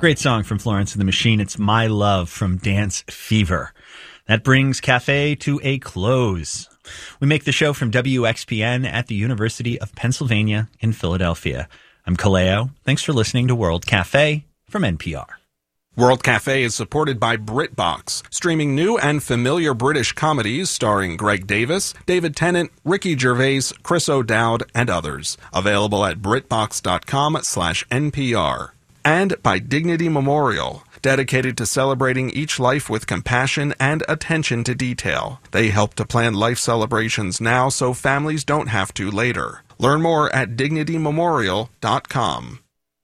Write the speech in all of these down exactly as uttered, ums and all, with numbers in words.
Great song from Florence and the Machine. It's My Love from Dance Fever. That brings Cafe to a close. We make the show from W X P N at the University of Pennsylvania in Philadelphia. I'm Kaleo. Thanks for listening to World Cafe from N P R. World Cafe is supported by BritBox, streaming new and familiar British comedies starring Greg Davis, David Tennant, Ricky Gervais, Chris O'Dowd, and others. Available at BritBox.com slash NPR. And by Dignity Memorial, dedicated to celebrating each life with compassion and attention to detail. They help to plan life celebrations now so families don't have to later. Learn more at dignity memorial dot com.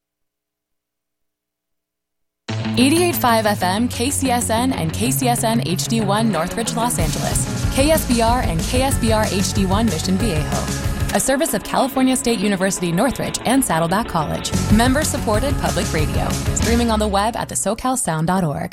eighty-eight point five F M, K C S N, and K C S N H D one Northridge, Los Angeles. K S B R and K S B R H D one Mission Viejo. A service of California State University Northridge and Saddleback College. Member-supported public radio. Streaming on the web at the socal sound dot org.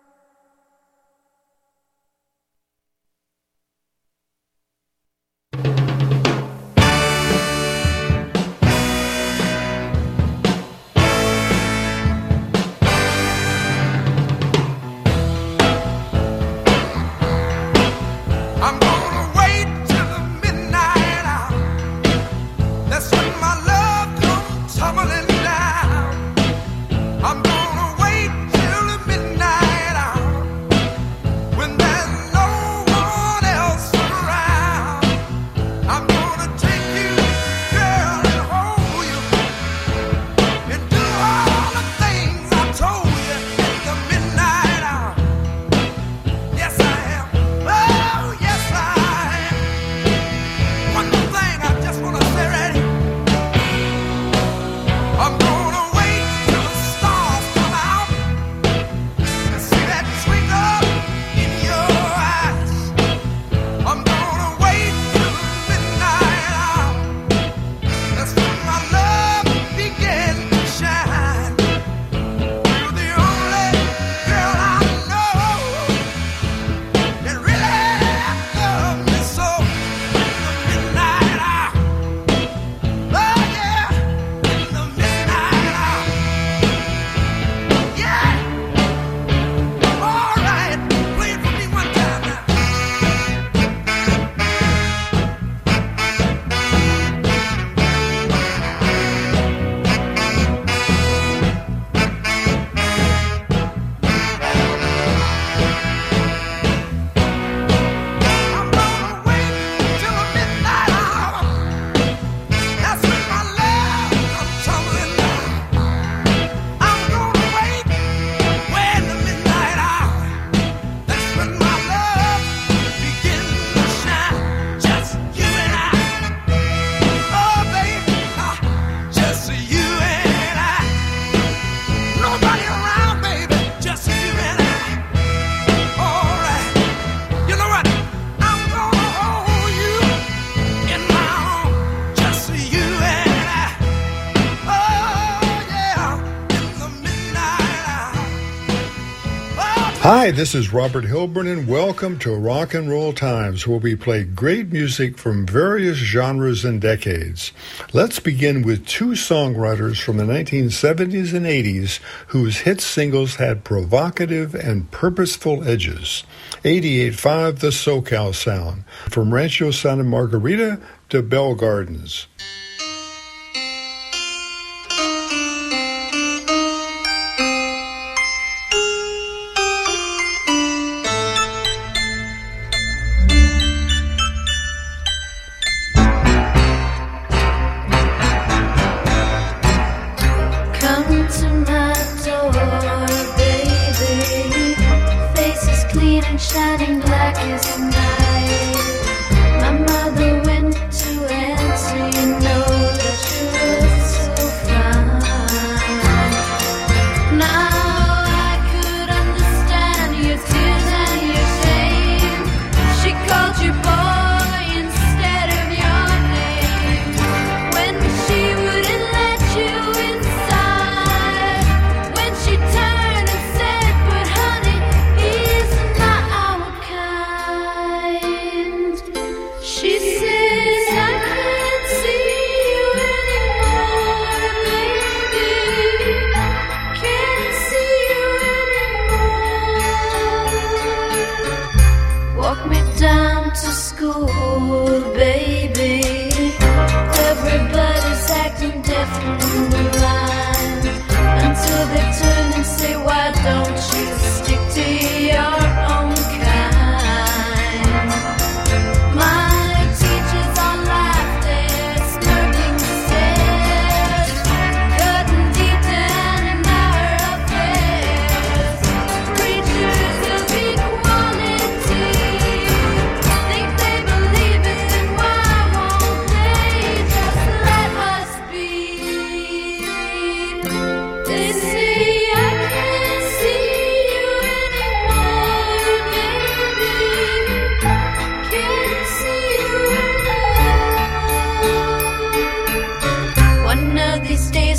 Hi, this is Robert Hilburn, and welcome to Rock and Roll Times, where we play great music from various genres and decades. Let's begin with two songwriters from the nineteen seventies and eighties whose hit singles had provocative and purposeful edges. eighty-eight point five The SoCal Sound, from Rancho Santa Margarita to Bell Gardens. Shining black as night. My mother went to answer, you know that you look so fine. Now I could understand your tears and your shame. She called you boy instead of your name. When she wouldn't let you inside. When she turned and said, but honey, he's not our kind.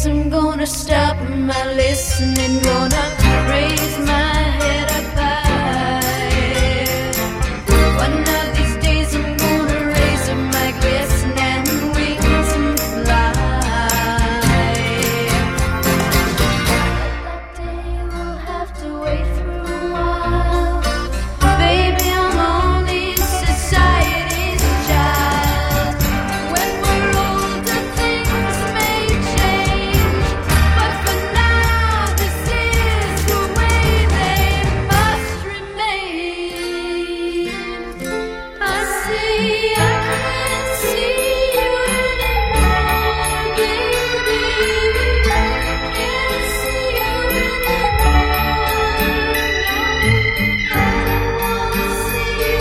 days I'm gonna stop my listening, gonna raise my head up high. One of these days I'm gonna raise up my glistening wings and fly. But that day will have to wait for a while. Baby, I'm only society's child. When we're older, things may change, but for now, this is the way they must remain. I see, I can't see you anymore, baby. Can't see you anymore. I won't see you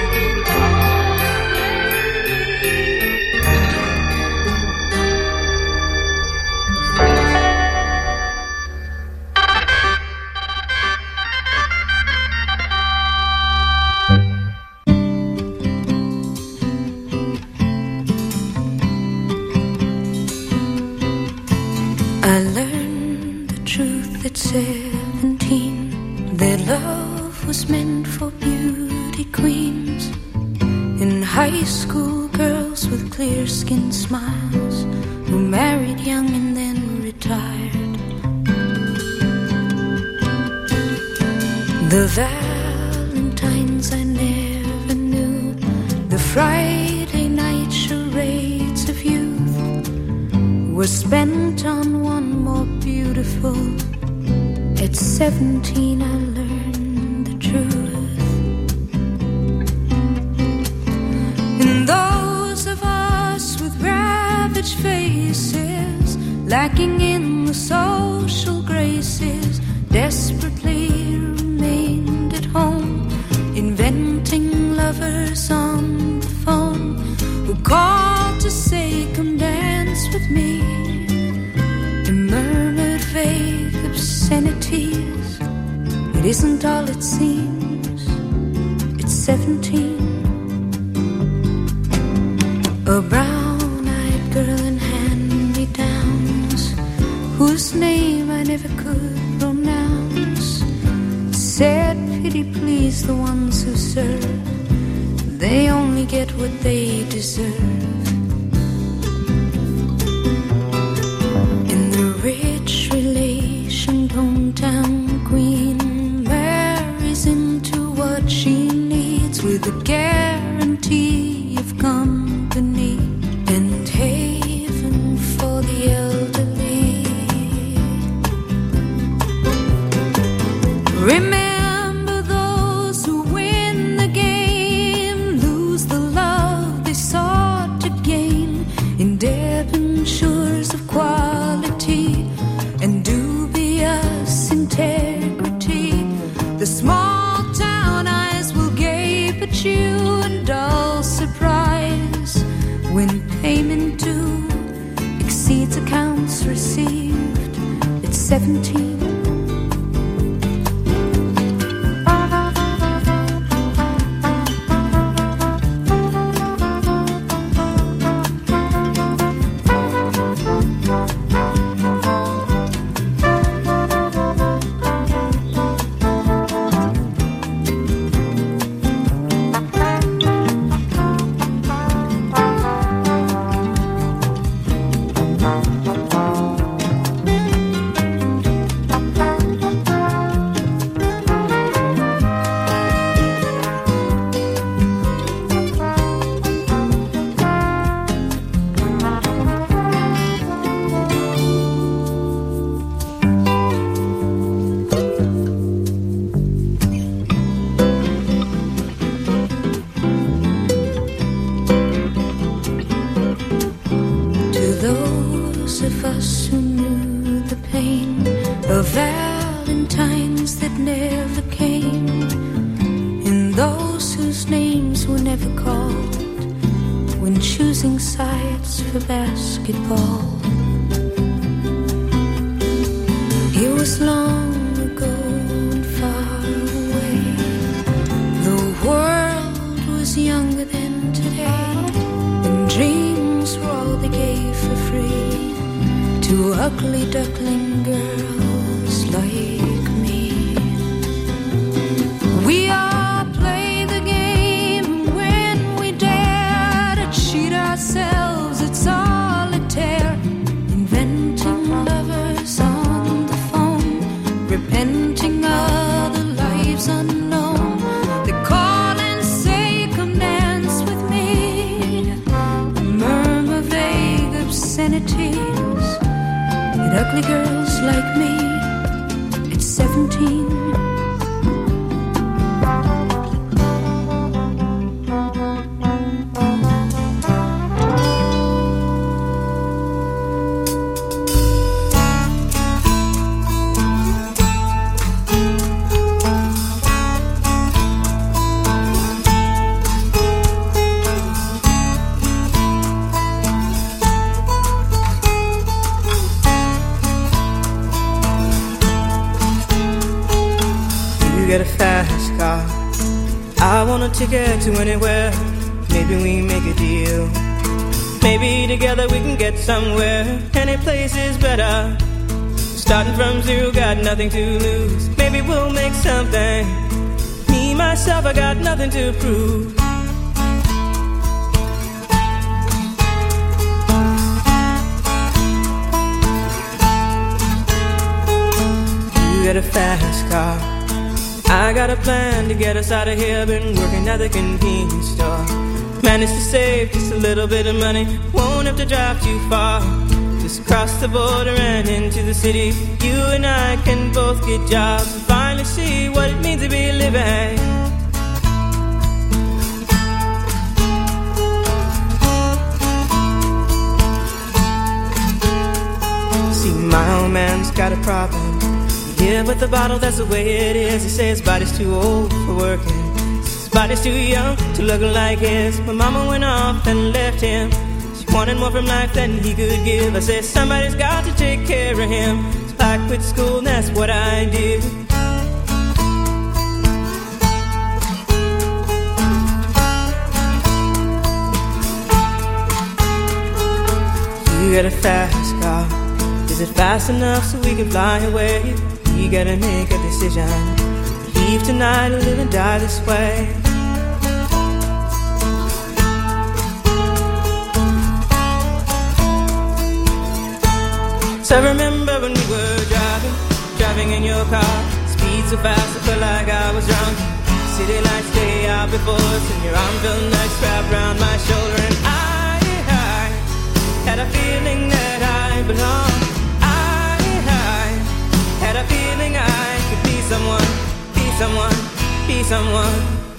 I learned the truth at seventeen, that love was meant for beauty queens. In high school, girls with clear skin smiles who married young and then retired. The Valentines I never knew, the Friday night charades of youth were spent on one more beautiful. At seventeen I learned the truth. And those of us with ravaged faces, lacking in the social graces, desperately remained at home, inventing lovers on the phone who called to say, come dance with me, and murmured vague obscenities. It isn't all it seems, it's seventeen. A brown-eyed girl in hand-me-downs, whose name I never could pronounce, said, pity please the ones who serve, they only get what they deserve. And the rich relation hometown queen marries into what she needs, with a guarantee of company and haven for the elderly. Remember those who win the game, lose the love they sought to gain, in debentures of quality and dubious integrity. The small town eyes will gape at you in dull surprise when payment due exceeds accounts received. It's seventeen. Those of us who knew the pain of Valentines that never came, and those whose names were never called when choosing sides for basketball. It was long ago and far away. The world was younger than today, and dreams were all they gave for free to to ugly duckling girls like me. We all play the game when we dare to cheat ourselves at solitaire, inventing lovers on the phone, repenting of the lives unknown. They call and say, come dance with me, murmur vague obscenities at ugly girls like me at seventeen. Get a fast car, I want a ticket to anywhere. Maybe we make a deal. Maybe together we can get somewhere. Any place is better. Starting from zero, got nothing to lose. Maybe we'll make something. Me, myself, I got nothing to prove. You get a fast car, I got a plan to get us out of here. Been working at the convenience store. Managed to save just a little bit of money. Won't have to drive too far. Just cross the border and into the city. You and I can both get jobs and finally see what it means to be living. See, my old man's got a problem. Yeah, but the bottle, that's the way it is. He says his body's too old for working. His body's too young to look like his. My mama went off and left him. She wanted more from life than he could give. I said, somebody's got to take care of him. So I quit school and that's what I did. You got a fast car. Is it fast enough so we can fly away? You gotta make a decision. Leave tonight or live and die this way. So I remember when we were driving, driving in your car. Speed so fast I felt like I was drunk. City lights stay out before us, and your arm felt nice wrapped around my shoulder. And I, I had a feeling that I belonged. Had a feeling I could be someone, be someone, be someone.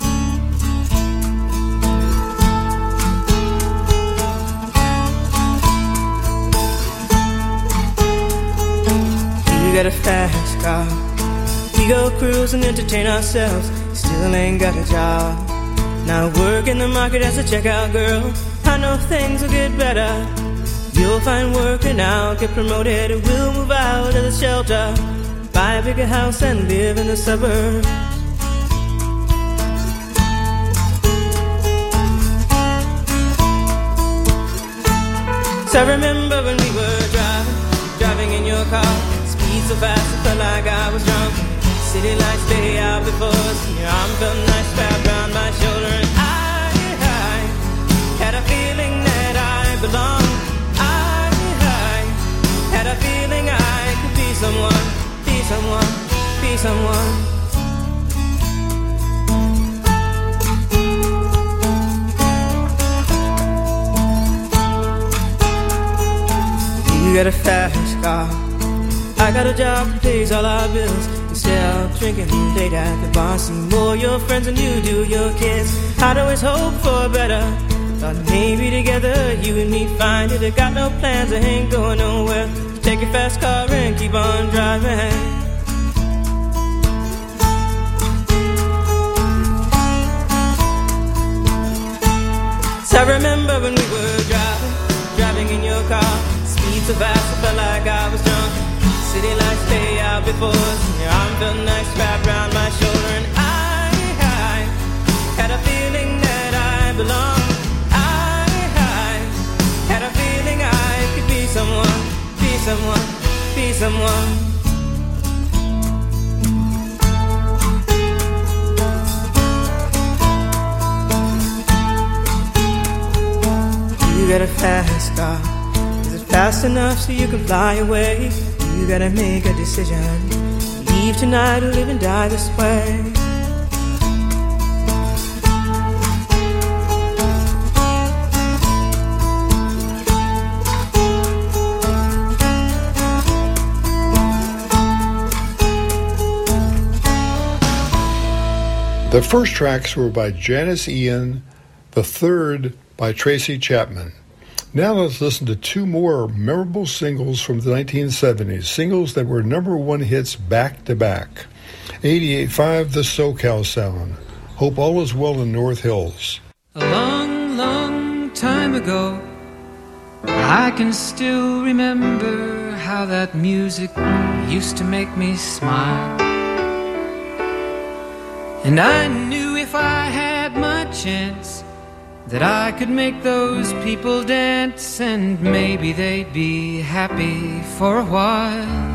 You got a fast car. We go cruise and entertain ourselves. Still ain't got a job. Now work in the market as a checkout girl. I know things will get better. You'll find work and I'll get promoted. We'll move out of the shelter, buy a bigger house and live in the suburbs. So I remember when we were driving, driving in your car. Speed so fast I felt like I was drunk. City lights stay out before us, and your arm felt nice wrapped around my shoulder. And I, I had a feeling that I belonged. Had a feeling I could be someone, be someone, be someone. You got a fast car, I got a job that pays all our bills. Instead of drinking late at the bar, see more your friends than you do your kids. I'd always hope for better. Thought maybe together you and me find it. I got no plans, I ain't going nowhere. Take your fast car and keep on driving. So I remember when we were driving, driving in your car. Speed so fast I felt like I was drunk. City lights stay out before us, and your arm felt nice wrapped around my shoulder. And I, I had a feeling that I belonged. I, I had a feeling I could be someone, be someone, be someone. You got a fast car. Is it fast enough so you can fly away? You gotta make a decision. Leave tonight or live and die this way. The first tracks were by Janis Ian, the third by Tracy Chapman. Now let's listen to two more memorable singles from the nineteen seventies, singles that were number one hits back-to-back. eighty-eight point five, The SoCal Sound. Hope all is well in North Hills. A long, long time ago, I can still remember how that music used to make me smile. And I knew if I had my chance that I could make those people dance, and maybe they'd be happy for a while.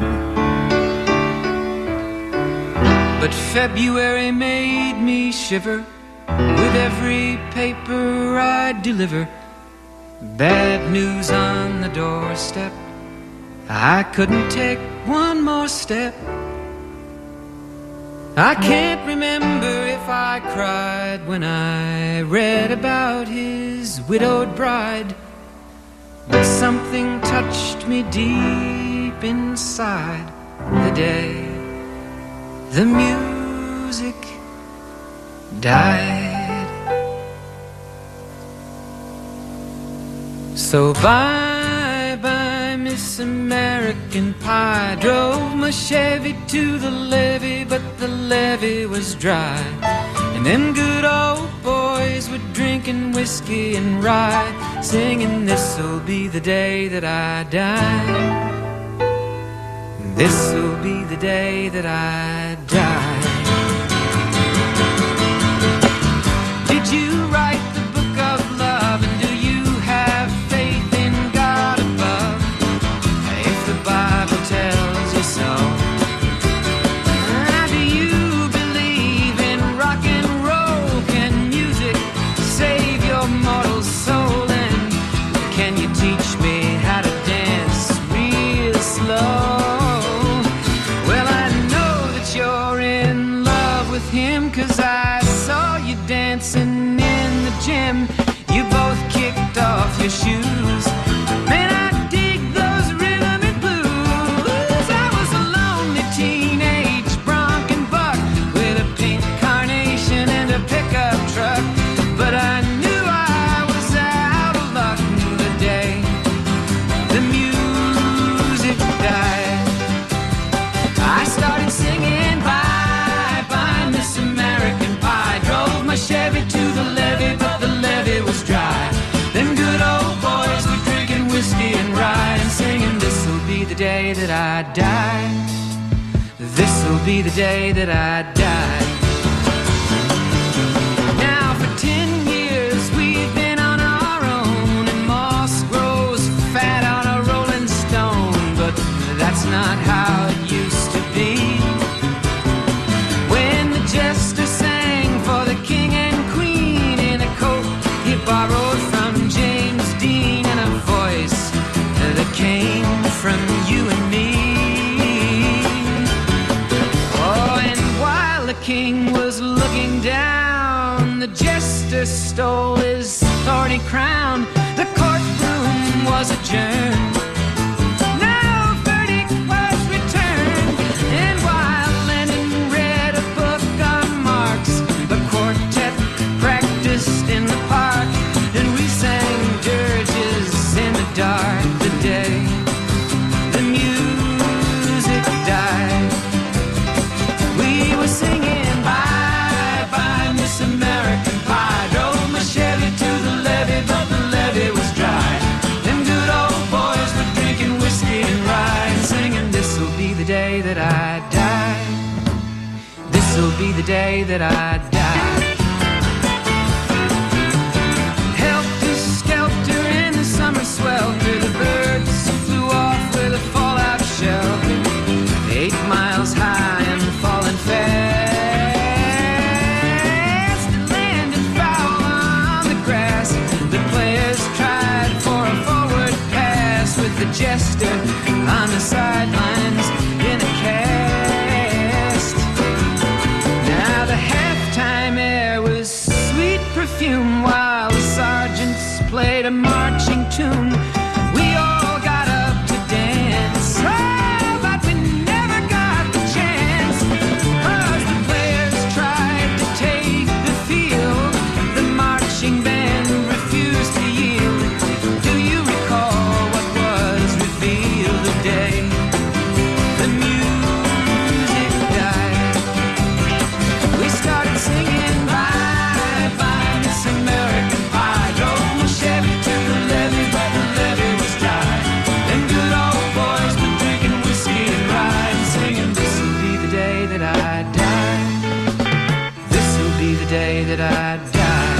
But February made me shiver with every paper I'd deliver. Bad news on the doorstep, I couldn't take one more step. I can't remember if I cried when I read about his widowed bride, but something touched me deep inside the day the music died. So bye bye Miss American Pie. Drove my Chevy to the levee, but the levee was dry. And them good old boys were drinking whiskey and rye, singing, this'll be the day that I die. This'll be the day that I die. Did you write the book of love, and do you have faith in God above? If the Bible tells you so. How do you believe in rock and roll? Can music save your mortal soul? And can you teach me how to dance real slow? Him, 'cause I saw you dancing in the gym. You both kicked off your shoes. Man, I dig those rhythm and blues. I was a lonely teenage bronc and buck with a pink carnation and a pickup truck, but I knew I was out of luck the day the music died. I started singing by American Pie. Drove my Chevy to the levee, but the levee was dry. Them good old boys were drinking whiskey and rye and singing, this'll be the day that I die. This'll be the day that I die. Now for ten years we've been on our own, and moss grows fat on a rolling stone, but that's not how it used to be. Jester sang for the king and queen in a coat he borrowed from James Dean, and a voice that came from you and me. Oh, and while the king was looking down, the jester stole his thorny crown. The courtroom was adjourned. In the park, and we sang dirges in the dark the day the music died. We were singing bye bye Miss American Pie. Drove my Chevy to the levee, but the levee was dry. Them good old boys were drinking whiskey and rye and singing, this'll be the day that I die. This'll be the day that I die. Swelter, the birds flew off with a fall. youngster on the sidelines in a cast. Now the halftime air was sweet perfume while the sergeants played a marching tune. We all got up to dance, oh, but we never got the chance, 'cause the players tried to take the field. The marching band refused to yield. Do you recall what was revealed the day the music died? We started singing bye bye Miss American Pie. Drove my Chevy to the levee, but the levee was dry. Them good old boys were drinking whiskey and rye and singing, this'll be the day that I die. This'll be the day that I die.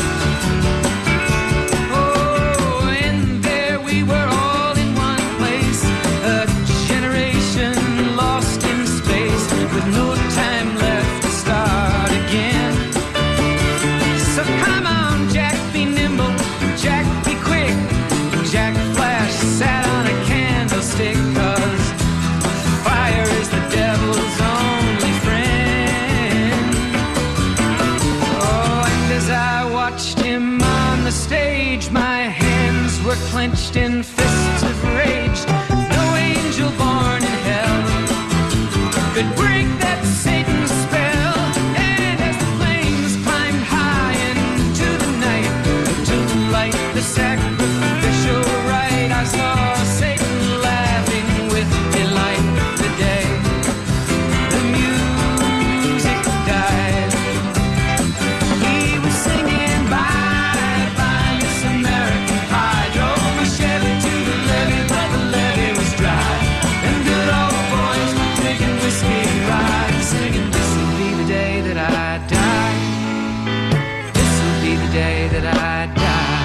Oh, and there we were all in one place, a generation lost in space, with no time left to start again. So come on, Jack, be nimble, Jack, be quick. Jack Flash sat on a candlestick, 'cause fire is the devil's only friend. Oh, and as I watched him on the stage, my hands were clenched in fists of rage. No angel born in hell could break that Satan's spell. And as the flames climbed high into the night to light the sacrificial rite, I saw Satan laughing with delight the day the music died. He was singing bye bye Miss American Pie. Drove my Chevy to the levee, but the levee was dry. And good old boys were drinking whiskey and rye and singing, this'll be the day that I die. This'll be the day that I die.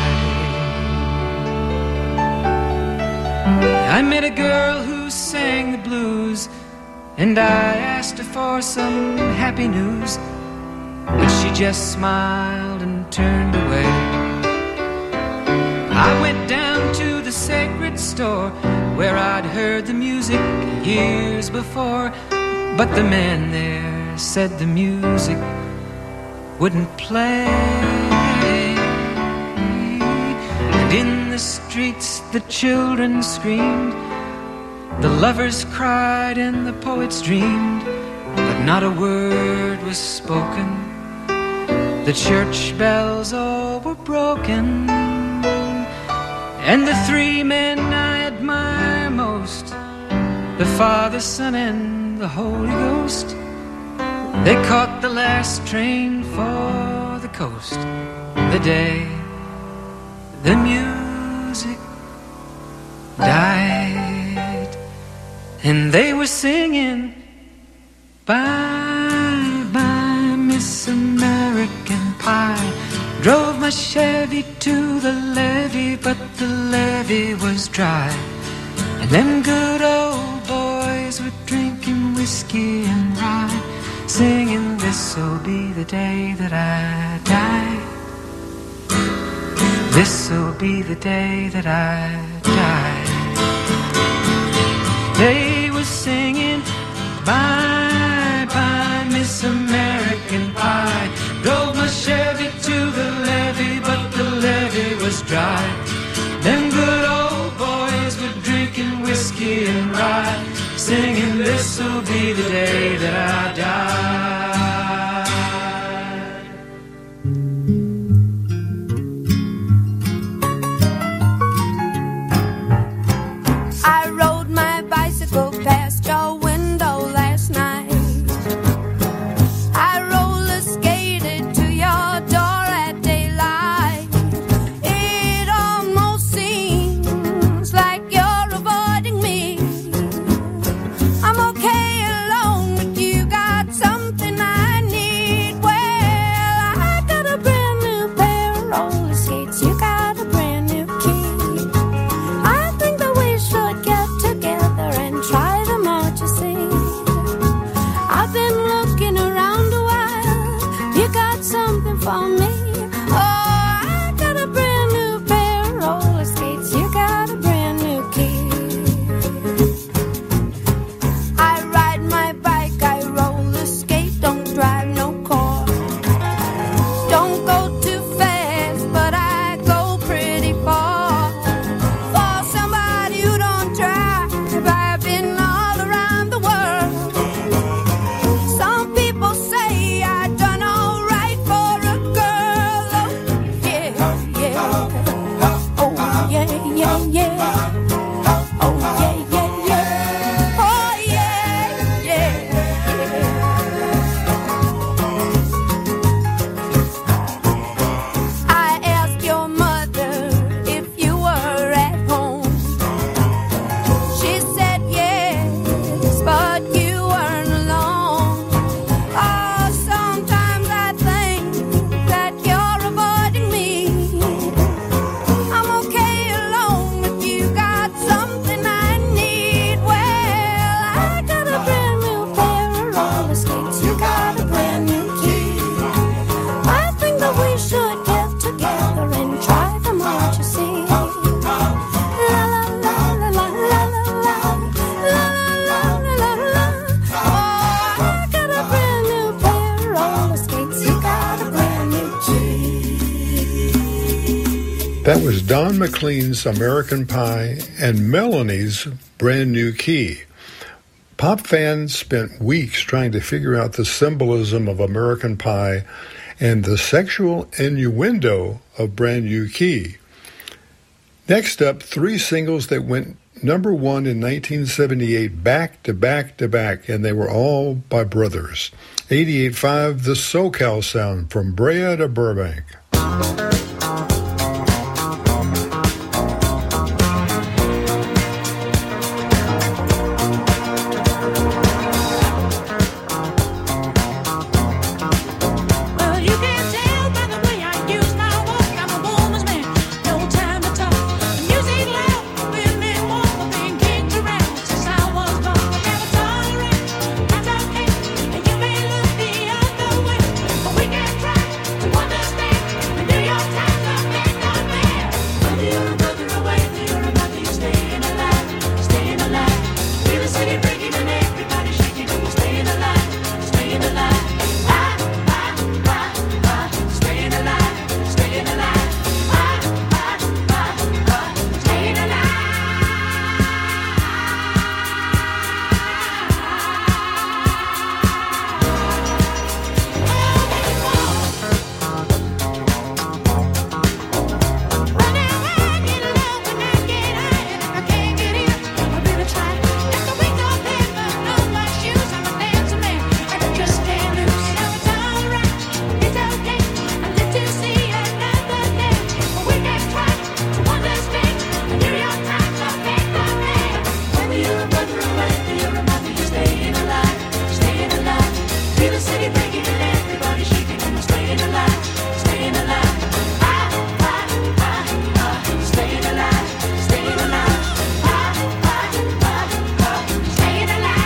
I met a girl who sang the blues, and I asked her for some happy news, but she just smiled and turned away. I went down to the sacred store where I'd heard the music years before, but the man there said the music wouldn't play. And in the streets the children screamed, the lovers cried and the poets dreamed, but not a word was spoken. The church bells all were broken, and the three men I admire most, the Father, Son, and the Holy Ghost, they caught the last train for the coast the day the music died. And they were singing bye bye Miss American Pie. Drove my Chevy to the levee, but the levee was dry. And them good old boys were drinking whiskey and rye, singing, this'll be the day that I die. This'll be the day that I die. They were singing bye bye Miss American Pie. Drove my Chevy to the levee, but the levee was dry. Them good old boys were drinking whiskey and rye, singing, this'll be the day that I die. I rode my bicycle past your window last night. I roller skated to your door at daylight. It almost seems like you're avoiding me. I'm okay alone, but you got something That was Don McLean's American Pie and Melanie's Brand New Key. Pop fans spent weeks trying to figure out the symbolism of American Pie and the sexual innuendo of Brand New Key. Next up, three singles that went number one in nineteen seventy-eight, back to back to back, and they were all by brothers. eighty-eight point five, The SoCal Sound, from Brea to Burbank. Well, you can tell by the way I use my walk, I'm a woman's man, no time to talk. Music loud, women walk, being kicked around since I was born. Never tolerate, that's okay, and you may look the other way, but we can try to understand the New York Times of men not man. Whether you're a brother or whether you're a mother, you're staying alive, staying alive. Feel the city breaking and everybody shaking, and you're staying alive, staying alive. Ah, ah, ah, ah, staying alive, staying alive. Ah, ah, ah, ah, staying alive. Running around, get low when I get high, and if I can't get in, I'll really try. Got the wings on paper, no my shoes, I'm a dancing man, and I just can't lose. Now it's alright, it's okay, I live to see another day, but we can try to understand the New York Times of men not man. Whether you're a brother or whether you're a mother, you're staying alive, staying alive. Feel the city breaking and everybody shaking, and you're staying alive, staying alive. Ah, ah, ah, ah, staying alive, staying alive. Ah, ah, ah, ah, staying alive.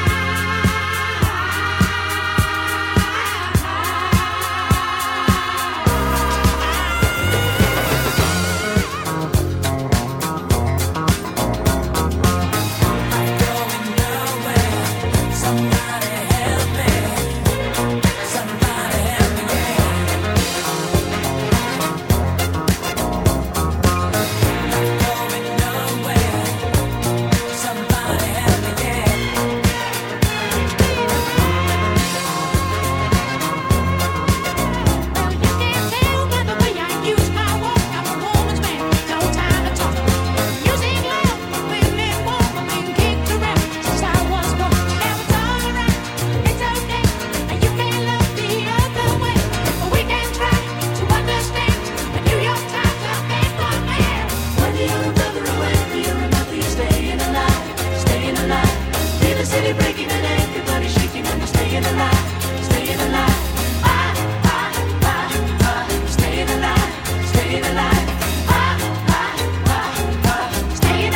Well, you can tell by the way I use my walk, I'm a woman's man, no time to talk. Music loud, women walk, being kicked around since I was born. Now it's alright, it's okay, and you can look the other way, but we can try to understand the New York Times of men not man. Whether you're a brother or whether you're a mother, you're staying alive, staying alive. Feel the city breaking and everybody shaking, and you're staying alive, staying alive. Ah, ah, ah, ah, staying alive, staying alive. Ah, ah, ah, ah, staying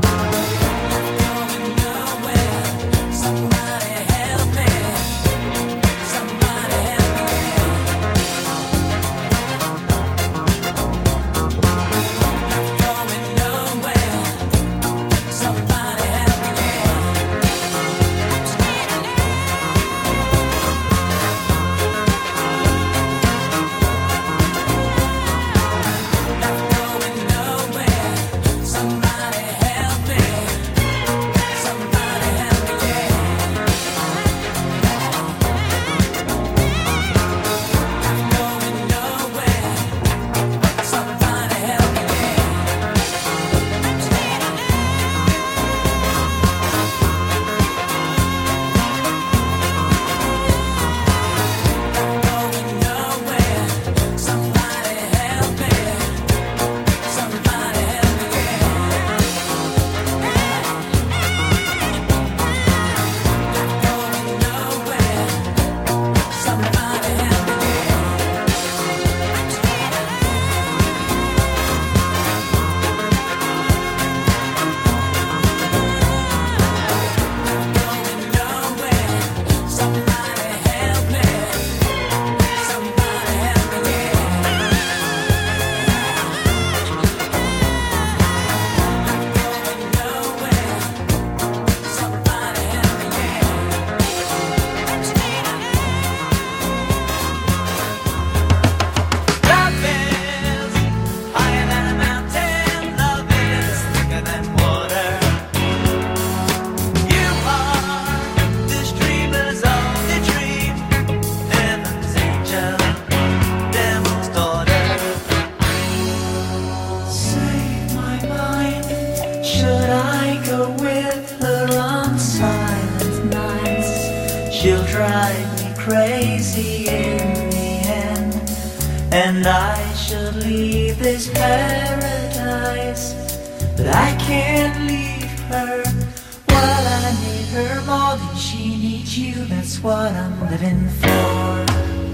alive. she'll drive me crazy in the end, and I should leave this paradise, but I can't leave her. While I need her more than she needs you, that's what I'm living for.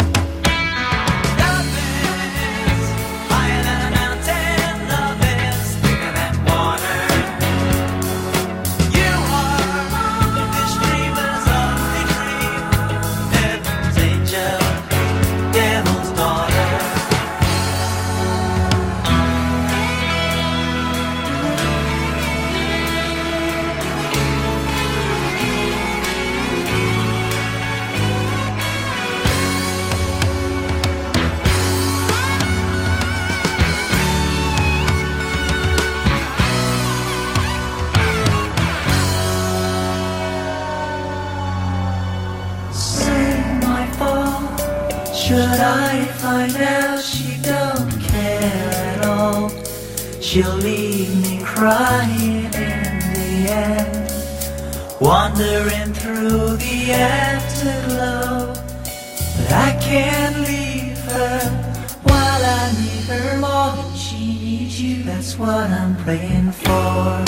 Should I find out she don't care at all, she'll leave me crying in the end, wandering through the afterglow. But I can't leave her while I need her more than she needs you. That's what I'm praying for.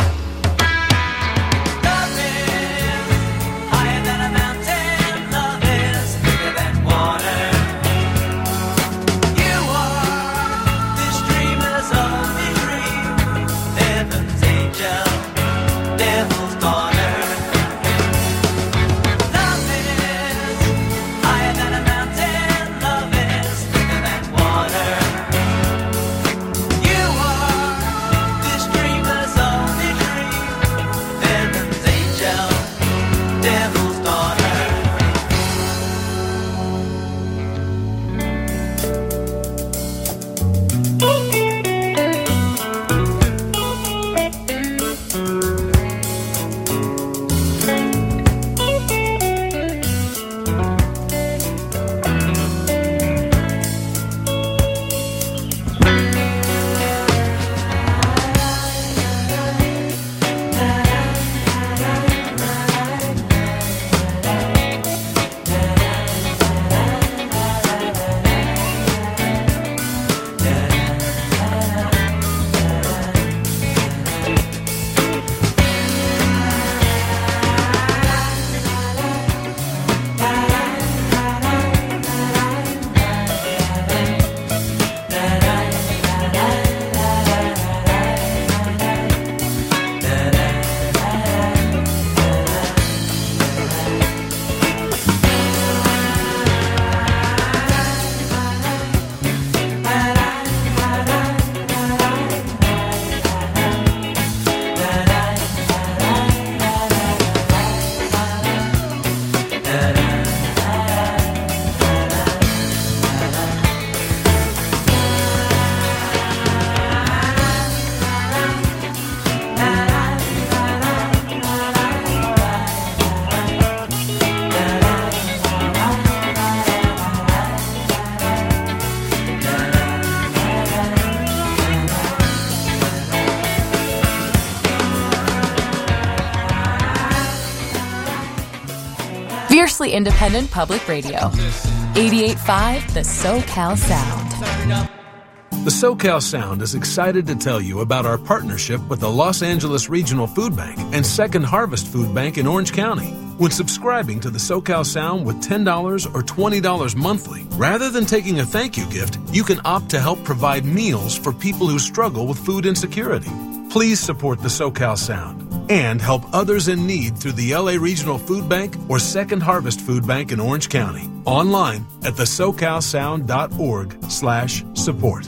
Fiercely independent public radio. eighty-eight point five The SoCal Sound. The SoCal Sound is excited to tell you about our partnership with the Los Angeles Regional Food Bank and Second Harvest Food Bank in Orange County. When subscribing to the SoCal Sound with ten dollars or twenty dollars monthly, rather than taking a thank you gift, you can opt to help provide meals for people who struggle with food insecurity. Please support the SoCal Sound and help others in need through the L A Regional Food Bank or Second Harvest Food Bank in Orange County. Online at the socalsound dot org slash support.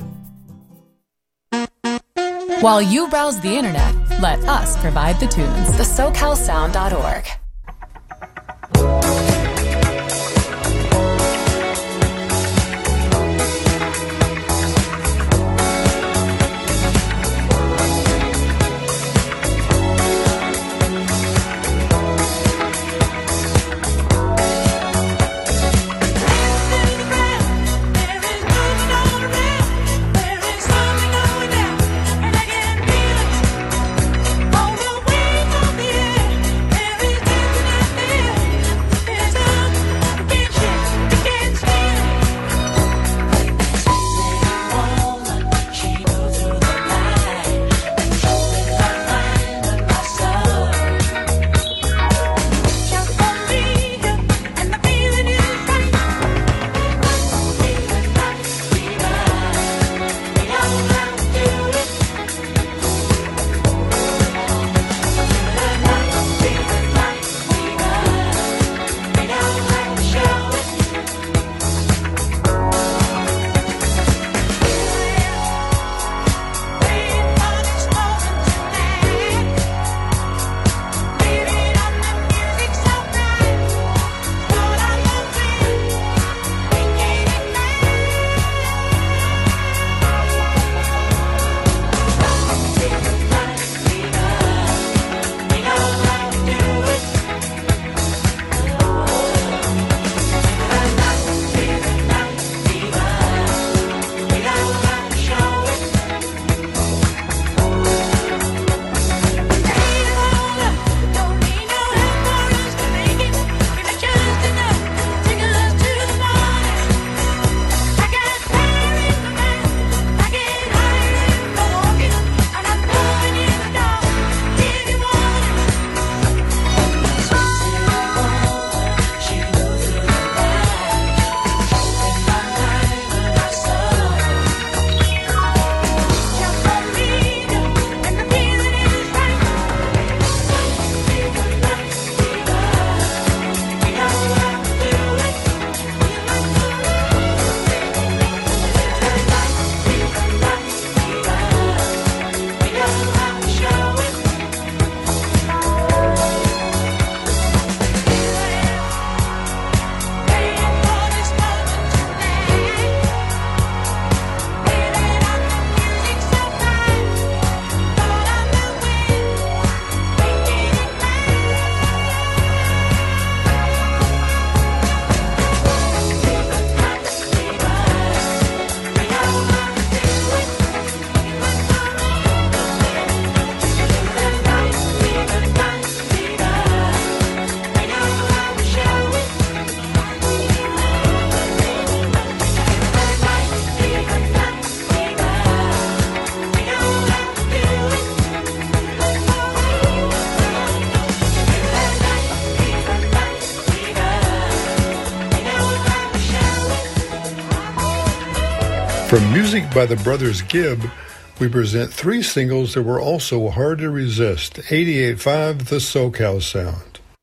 While you browse the internet, let us provide the tunes. the socal sound dot org. All the way from the air, there is From music by the Brothers Gibb, we present three singles that were also hard to resist. eighty-eight point five The SoCal Sound.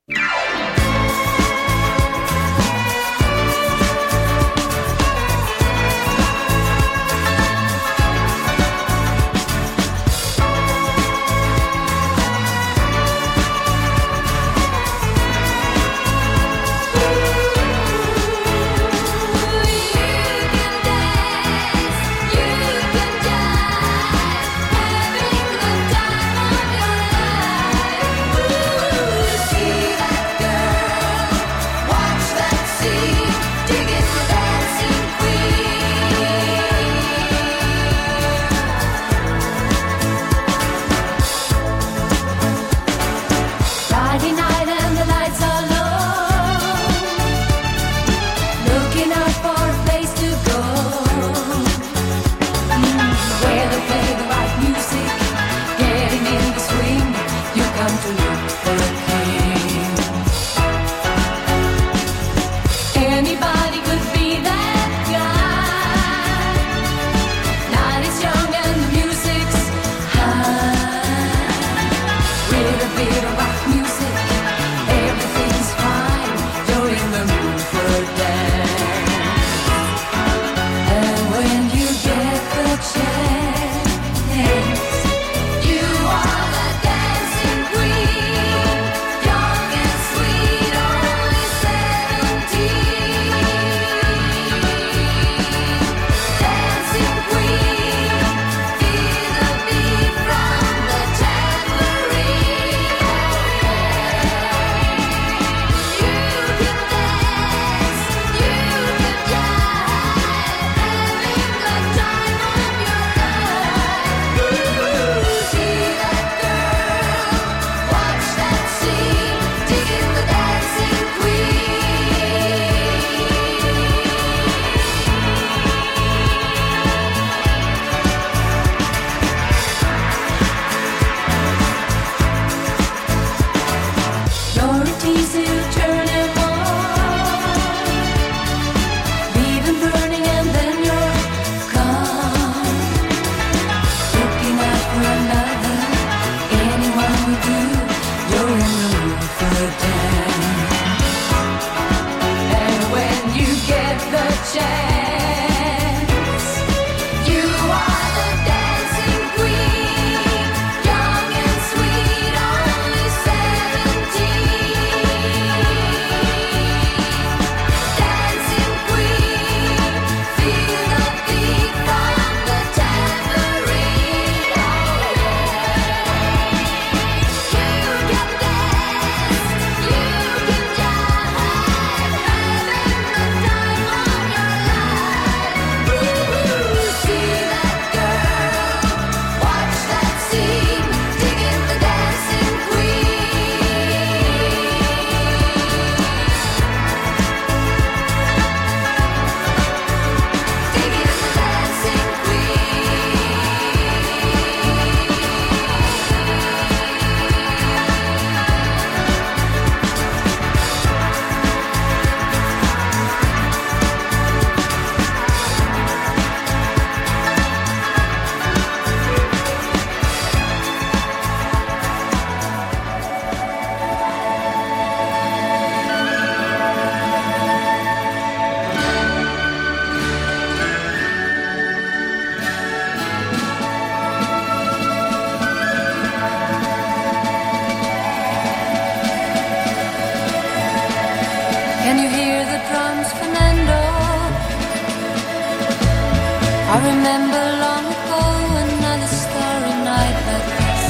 I remember long ago another starry night like this.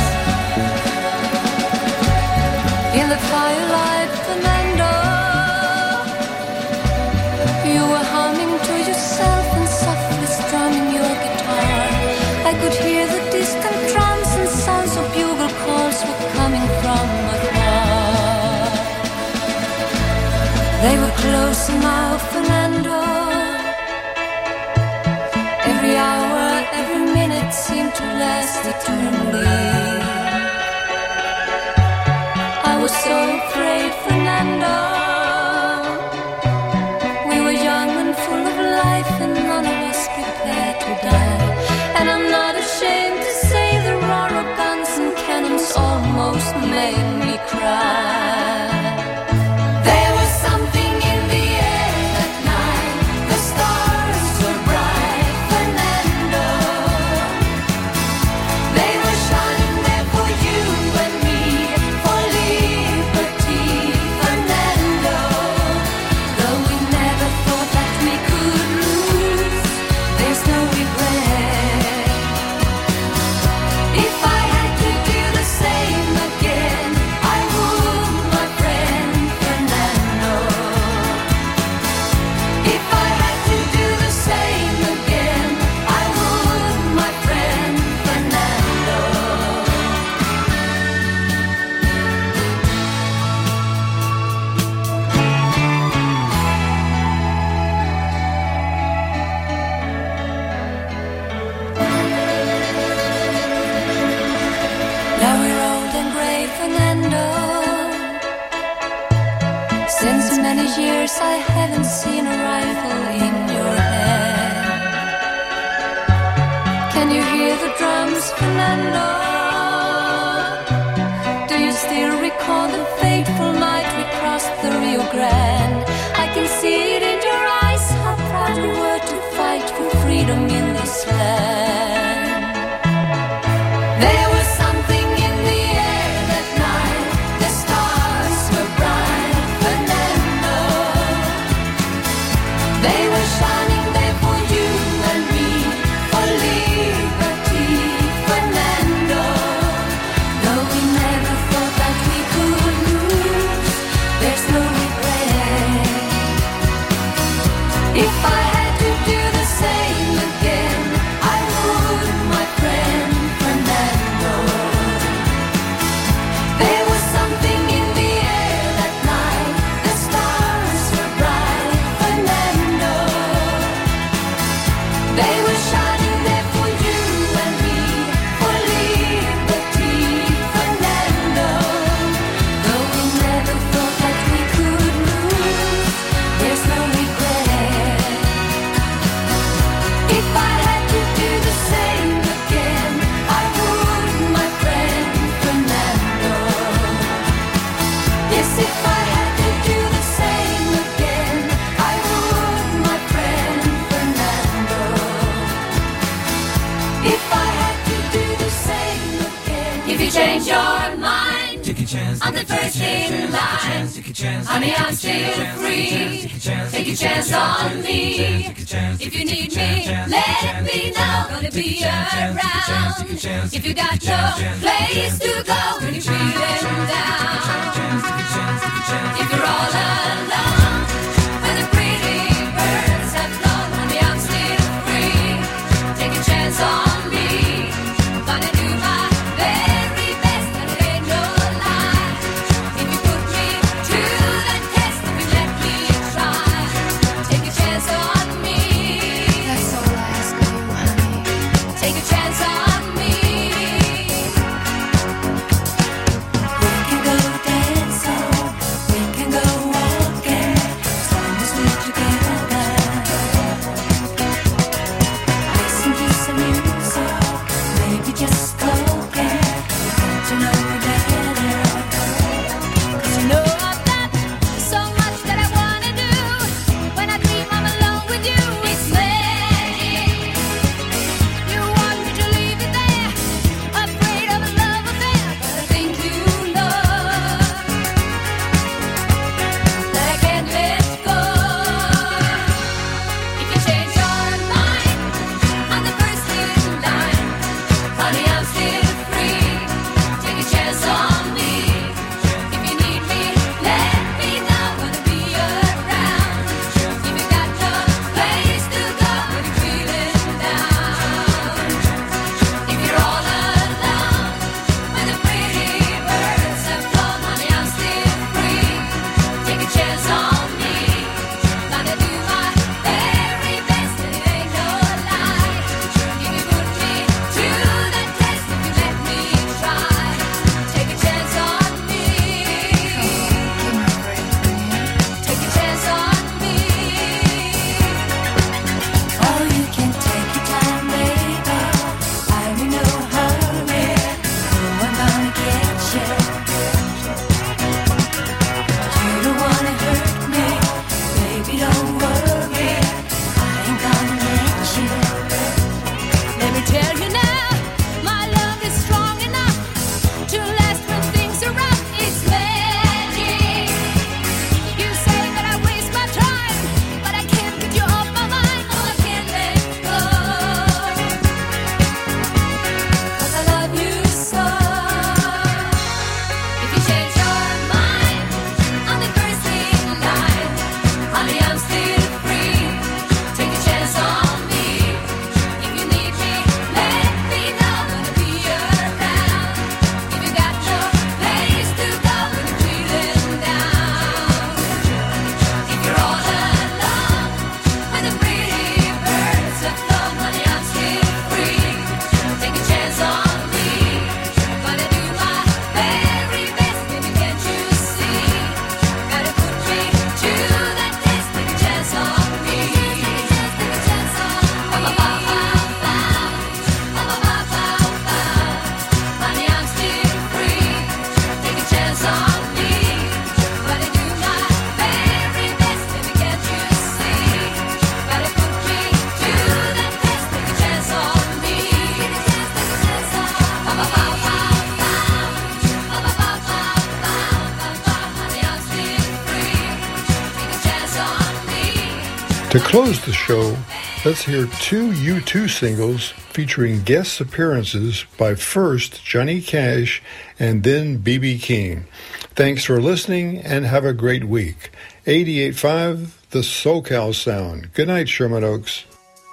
In the firelight, Fernando, you were humming to yourself and softly strumming your guitar. I could hear the distant drums and sounds of bugle calls were coming from afar. They were close now, Fernando. Every hour, every minute seemed to last eternally. I was so afraid, Fernando. We were young and full of life, and none of us prepared to years I haven't seen a rifle in your hand. Can you hear the drums, Fernando? Do you still recall the fateful night we crossed the Rio Grande? I can see it in your eyes, how proud you were to fight for freedom in this land. There was something in the air that night, the stars were bright, Fernando. They were shining there for you and me, for liberty, Fernando. Though we never thought that we could lose, there's no regret. If I had to do the same again, I would, my friend Fernando. There was something in the air that night, the stars were bright, Fernando. They were shining there for you and me, for liberty, Fernando. Though we never thought that we could lose, there's no regret. If I had to do the same again, I would, my friend Fernando. Yes, if I had to do the same again, I would, my friend Fernando. If I had to do the same again. If you change your mind, Take a chance, I'm the first in line. Honey, I'm still free. Take a chance on me. If you need me, let me know. Gonna be around. If you got no place to go when you're feeling down. If you're all alone, when the pretty birds have flown, honey, I'm still free. Take a chance on me. Gonna do my very best, and it ain't no lie. If you put me to the test, if you let me try, take a chance on me. That's all I ask of you, honey. Take a chance on me. We can go dancing, we can go walking, as long as we're together. Listen to some music, maybe just talking, get to know you better. 'Cause you know I've got so much that I wanna do. When I dream I'm alone with you, it's magic. You want me to leave you there, afraid of a love affair, but I think you know that I can't let go. If you change your mind, I'm the first in line. Honey, I'm still free. Take a chance on me. If you need me, let me know. Gonna be around. If you got no place to go when you're feeling down. If you're all alone, when the pretty birds have flown, honey, I'm still free. Take a chance on me. Gonna do my very best, and it ain't no lie. If you put me to the test, if you let me try, take a chance on me. Take a chance on me. Oh, you can take your time, baby. I'm in no hurry. No, I'm gonna get you. You don't wanna hurt me, baby, don't worry. I ain't gonna let you. Let me tell you now, my love is strong enough to last when things are rough. It's magic. You say that I waste my time, but I can't get you off my mind. Oh, I can't let go. 'Cause I love you so. If you change your mind, I'm the first in line. Honey, I'm still free. Take a chance on me. If you need me, let me know. Gonna be around. If you got no place to go when you're feeling down. If you're all alone, when the pretty birds have flown, honey, I'm still free. Take a chance on me. Gonna do my very best, baby, can't you see? Gotta put me to the To close the show, let's hear two U two singles featuring guest appearances by first Johnny Cash and then B B King. Thanks for listening and have a great week. eighty-eight point five, the SoCal Sound. Good night, Sherman Oaks.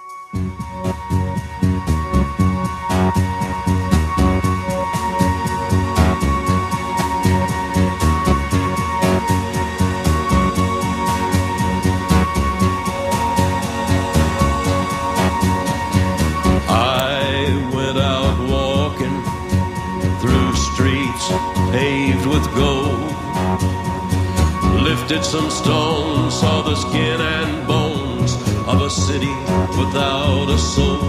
Paved with gold, lifted some stones, saw the skin and bones of a city without a soul.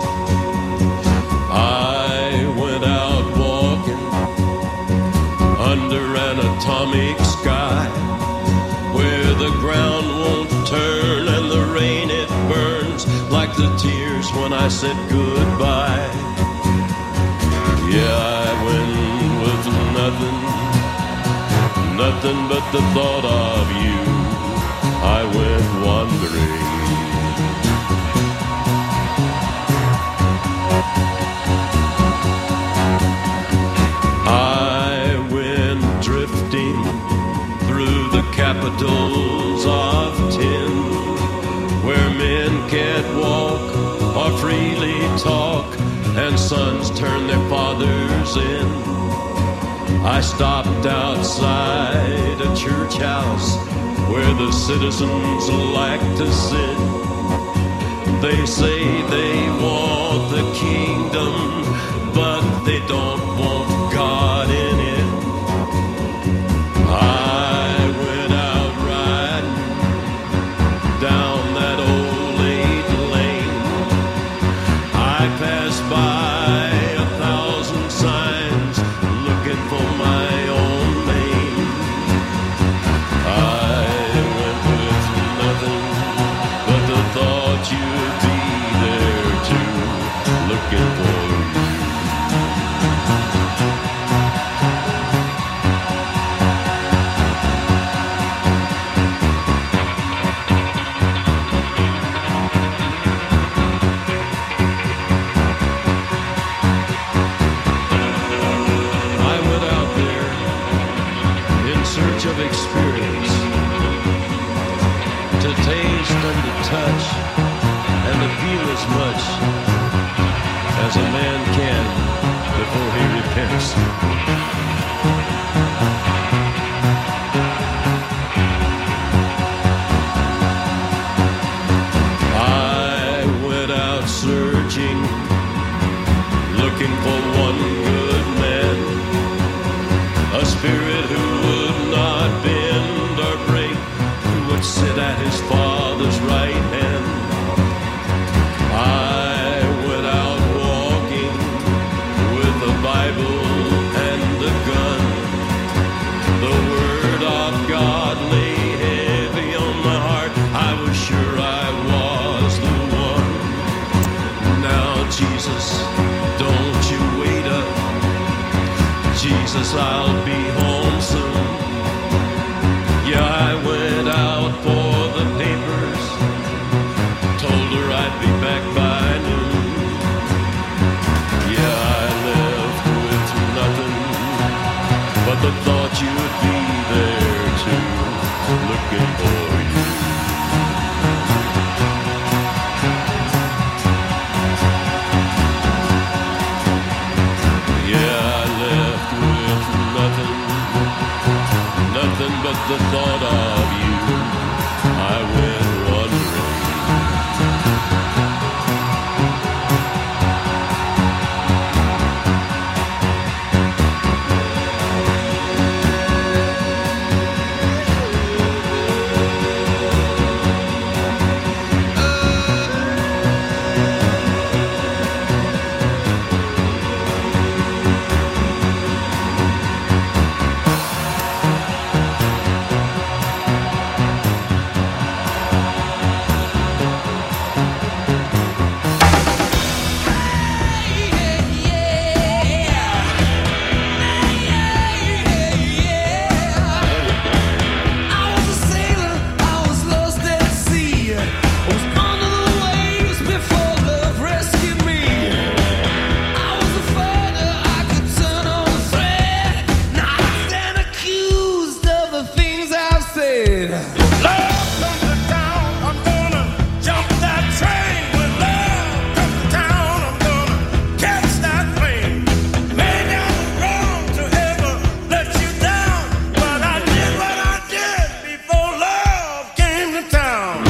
I went out walking under an atomic sky, where the ground won't turn and the rain it burns like the tears when I said goodbye. Yeah, I went nothing, nothing but the thought of you. I went wandering. I went drifting through the capitals of tin, where men can't walk or freely talk, and sons turn their fathers in. I stopped outside a church house where the citizens like to sit. They say they want the kingdom, but they don't want God in it. I went out riding down that old eight lane. I passed by a thousand signs looking for my own name. I went with nothing but the thought you'd be there too, looking for you. Of experience, to taste and to touch and to feel as much as a man can before he repents. I went out searching, looking for one good man, a spirit who would not bend or break, who would sit at his Father's right hand. I went out walking with a Bible and a gun. The Word of God lay heavy on my heart. I was sure I was the one. Now, Jesus, don't you wait up. Jesus, I'll be home soon. Yeah, I went out for the papers, told her I'd be back by noon. Yeah, I left with nothing but the thought you'd be there too, looking for you. Nothing but the thought of you. I went wandering. down.